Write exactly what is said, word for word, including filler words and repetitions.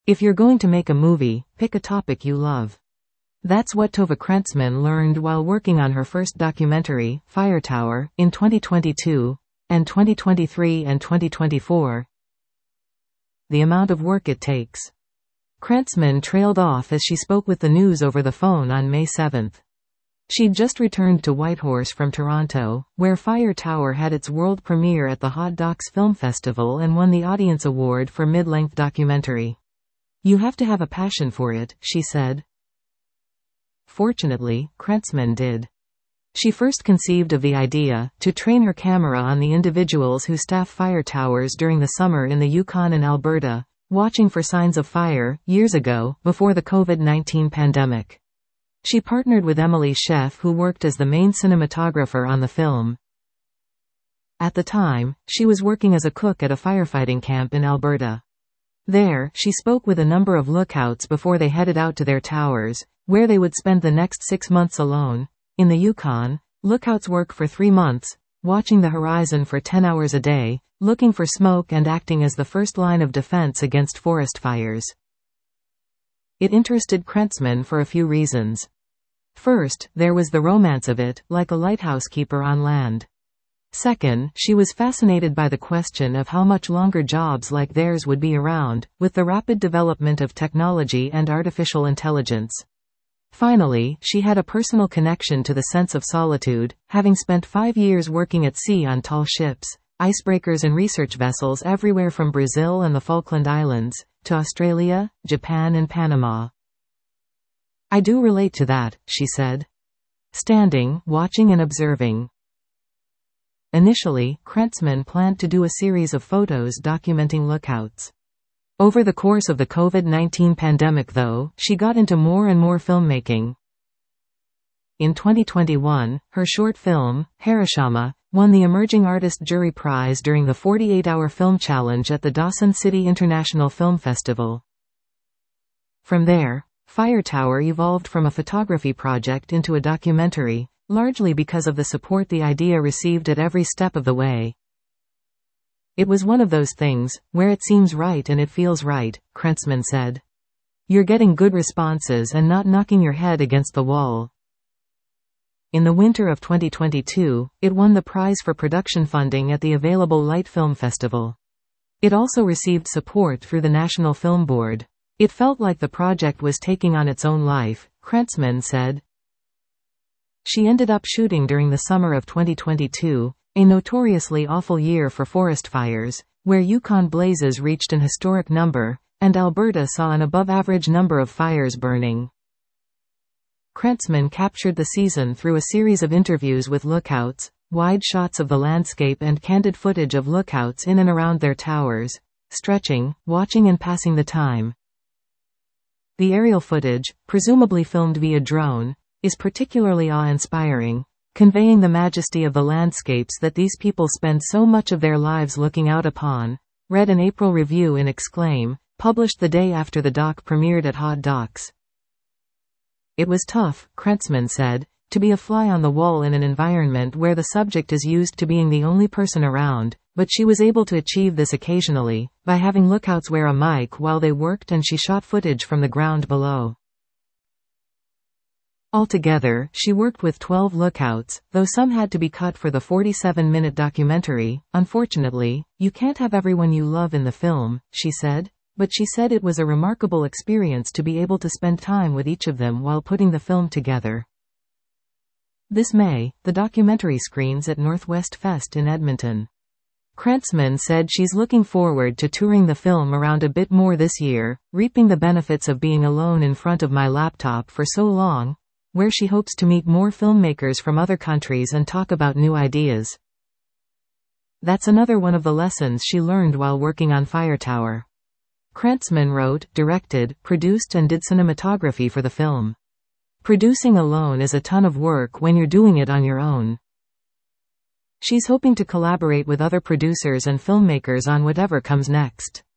If you're going to make a movie, pick a topic you love. That's what Tove Krentzmann learned while working on her first documentary, Fire Tower, in twenty twenty-two, and twenty twenty-three and twenty twenty-four. The amount of work it takes. Krentzmann trailed off as she spoke with the news over the phone on May seventh. She'd just returned to Whitehorse from Toronto, where Fire Tower had its world premiere at the Hot Docs Film Festival and won the Audience Award for Mid-Length Documentary. "You have to have a passion for it," she said. Fortunately, Krentzmann did. She first conceived of the idea, to train her camera on the individuals who staff fire towers during the summer in the Yukon and Alberta, watching for signs of fire, years ago, before the COVID nineteen pandemic. She partnered with Emily Sheff, who worked as the main cinematographer on the film. At the time, she was working as a cook at a firefighting camp in Alberta. There, she spoke with a number of lookouts before they headed out to their towers, where they would spend the next six months alone. In the Yukon, lookouts work for three months, watching the horizon for ten hours a day, looking for smoke and acting as the first line of defense against forest fires. It interested Krentzmann for a few reasons. First, there was the romance of it, like a lighthouse keeper on land. Second, she was fascinated by the question of how much longer jobs like theirs would be around, with the rapid development of technology and artificial intelligence. Finally, she had a personal connection to the sense of solitude, having spent five years working at sea on tall ships, icebreakers and research vessels everywhere from Brazil and the Falkland Islands, to Australia, Japan and Panama. "I do relate to that," she said. Standing, watching and observing. Initially, Krentzmann planned to do a series of photos documenting lookouts. Over the course of the COVID nineteen pandemic though, she got into more and more filmmaking. In twenty twenty-one, her short film, Hiroshima, won the Emerging Artist Jury Prize during the forty-eight hour Film Challenge at the Dawson City International Film Festival. From there, Fire Tower evolved from a photography project into a documentary, largely because of the support the idea received at every step of the way. "It was one of those things, where it seems right and it feels right," Krentzmann said. "You're getting good responses and not knocking your head against the wall." In the winter of twenty twenty-two, it won the prize for production funding at the Available Light Film Festival. It also received support through the National Film Board. "It felt like the project was taking on its own life," Krentzmann said. She ended up shooting during the summer of twenty twenty-two, a notoriously awful year for forest fires, where Yukon blazes reached an historic number, and Alberta saw an above-average number of fires burning. Krentzmann captured the season through a series of interviews with lookouts, wide shots of the landscape and candid footage of lookouts in and around their towers, stretching, watching and passing the time. The aerial footage, presumably filmed via drone, is particularly awe-inspiring, conveying the majesty of the landscapes that these people spend so much of their lives looking out upon, read an April review in Exclaim, published the day after the doc premiered at Hot Docs. "It was tough," Krentzmann said, "to be a fly on the wall in an environment where the subject is used to being the only person around, but she was able to achieve this occasionally, by having lookouts wear a mic while they worked and she shot footage from the ground below." Altogether, she worked with twelve lookouts, though some had to be cut for the forty-seven minute documentary. "Unfortunately, you can't have everyone you love in the film," she said, but she said it was a remarkable experience to be able to spend time with each of them while putting the film together. This May, the documentary screens at Northwest Fest in Edmonton. Krentzmann said she's looking forward to touring the film around a bit more this year, reaping the benefits of being alone in front of my laptop for so long, where she hopes to meet more filmmakers from other countries and talk about new ideas. That's another one of the lessons she learned while working on Fire Tower. Krentzmann wrote, directed, produced and did cinematography for the film. Producing alone is a ton of work when you're doing it on your own. She's hoping to collaborate with other producers and filmmakers on whatever comes next.